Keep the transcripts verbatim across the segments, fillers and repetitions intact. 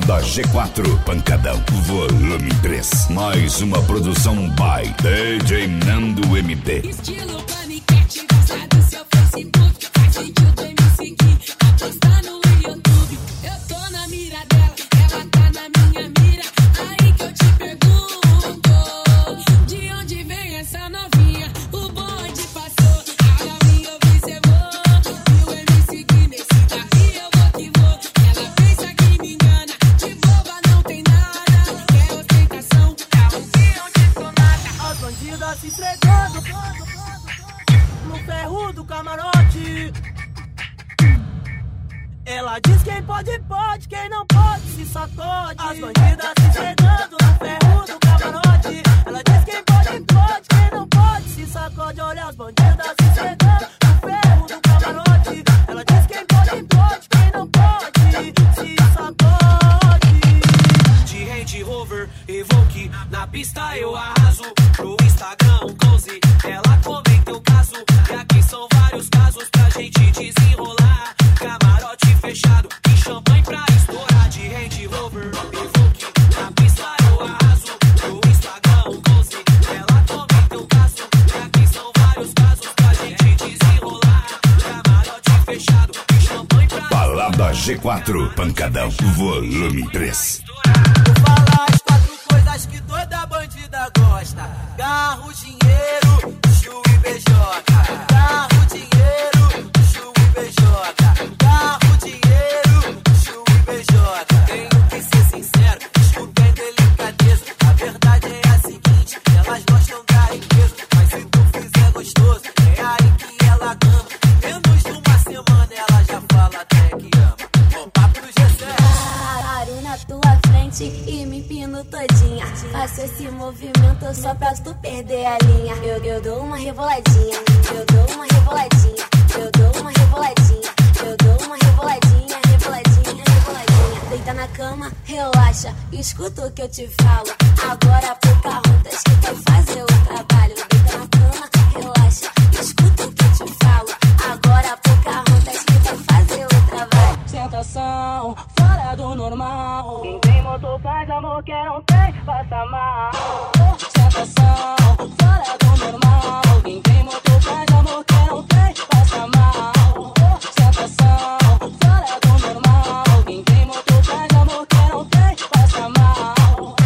Balada G quatro, pancadão, volume três. Mais uma produção by D J Nando M D. Estilo paniquete, gosta do seu Facebook. Faz sentido em me seguir, apostar no YouTube. Eu tô na mira dela, ela tá na minha mira. Aí que eu te pergunto, de onde vem essa novinha? O bonde passou, a novinha observou. Viu eu me seguir nesse daí, eu vou que vou. Ela pensa que me engana, de boba não tem nada. Quer ostentação, é o que onde tô nada. As bandidas se entregando no ferro do camarote. Ela diz quem pode, pode, quem não pode, se sacode. As bandidas se entregando no ferro do camarote. Ela diz quem pode, pode, quem não pode, se sacode. Olha as bandidas se entregando no ferro do camarote. Ela diz quem pode, pode, quem não pode, se sacode. De Range Rover, Evoque, na pista eu arraso. Pro Instagram um close, ela comenta o caso. E aqui são vários casos pra gente desenrolar. Camarote fechado e champanhe pra estourar. De Range Rover, Evoque, na pista eu arraso. Pro Instagram um close, ela comenta o caso. E aqui são vários casos pra gente desenrolar. Camarote fechado e champanhe pra estourar. Balada G quatro, pancadão, volume três. Vou falar as quatro coisas que toda bandida gosta: carro, dinheiro, chu e beijota. Carro, dinheiro, chu e beijota. Carro, dinheiro, chu e beijota. Tenho que ser sincero, escutem delicadeza. A verdade é a seguinte: elas gostam da riqueza, mas se tu fizer gostoso, é aí que ela ama. Em menos de uma semana ela já fala até que ama. Vou papo do G sete. Paro na tua frente e me empino todinha. Faço esse movimento só pra tu perder a linha. Eu, eu dou uma reboladinha, eu dou uma reboladinha, eu dou uma reboladinha, eu dou uma reboladinha, reboladinha, reboladinha. Deita na cama, relaxa, escuta o que eu te falo. Agora Pocahontas que vai fazer o trabalho. Deita na cama, relaxa, escuta o que eu te falo. Agora Pocahontas que vai fazer o trabalho. Sentação fora do normal. Quem tem motor faz amor, quem não tem passa mal. Sentação fora do normal. Quem tem motor faz amor, quem não tem passa mal. Sentação fora do normal. Quem tem motor faz amor, quem não tem passa mal.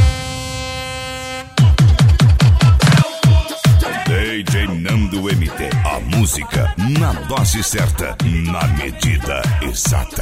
D J Nando M D, a música na dose certa, na medida exata.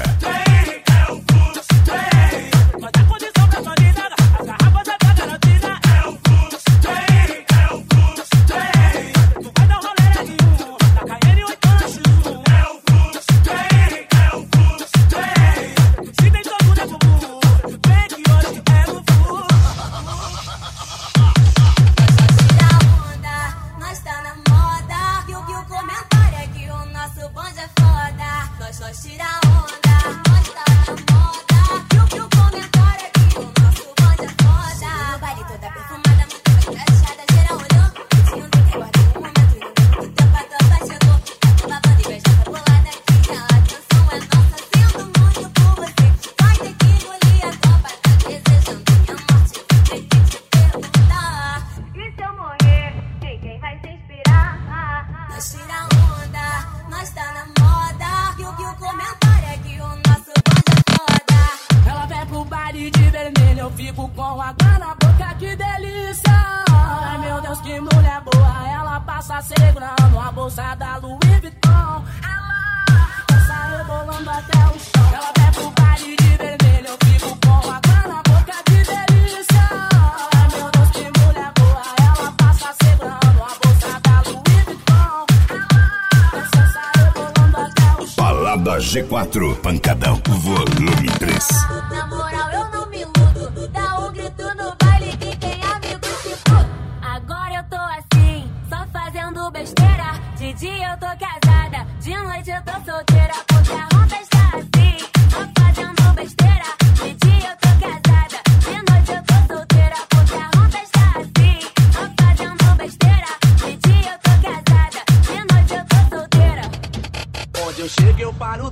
Nós tira onda, nós tá na moda. E o que o comentário é que o nosso bonde é foda. No baile toda perfumada, muito bem crachada, geral olhou. Se não tem que guardar um momento e não tem muito tempo, a tampa chegou. Tá toda banda e beija bolada aqui. A atenção é nossa, sinto muito por você. Vai ter que engolir a tampa, tá desejando minha morte. Tem que te perguntar: e se eu morrer, em quem vai se inspirar? Nós tira onda, nós tá na moda. E o que o comentário é que o nosso bonde é foda. Ela vem pro baile de vermelho, eu fico com água na boca, que delícia. Ai meu Deus, que mulher boa. Ela passa segurando a bolsa da Louis Vuitton. Ela passa rebolando até o chão. Ela vem pro baile de vermelho, eu fico com água na boca, que delícia. Ai meu Deus, que mulher boa. Ela passa segurando a bolsa da Louis Vuitton. Ela passa rebolando até o chão. Balada G quatro, pancadão, volume três. Na moral eu não me iludo, dá um grito no baile que tem amigos se fudo. Agora eu tô assim, só fazendo besteira. De dia eu tô casada, de noite eu tô solteira. Porque a ronda está assim, só fazendo besteira. De dia eu tô casada, de noite eu tô solteira. Porque a ronda está assim, só fazendo besteira. De dia eu tô casada, de noite eu tô solteira. Onde eu chego eu paro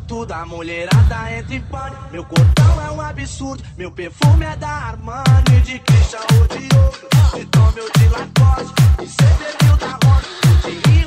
tudo, a mulherada entra em pânico. Meu cordão é um absurdo, meu perfume é da Armani, de Christian ou de outro, de Tommy ou de Lacoste, de C D mil da Rock, de Rio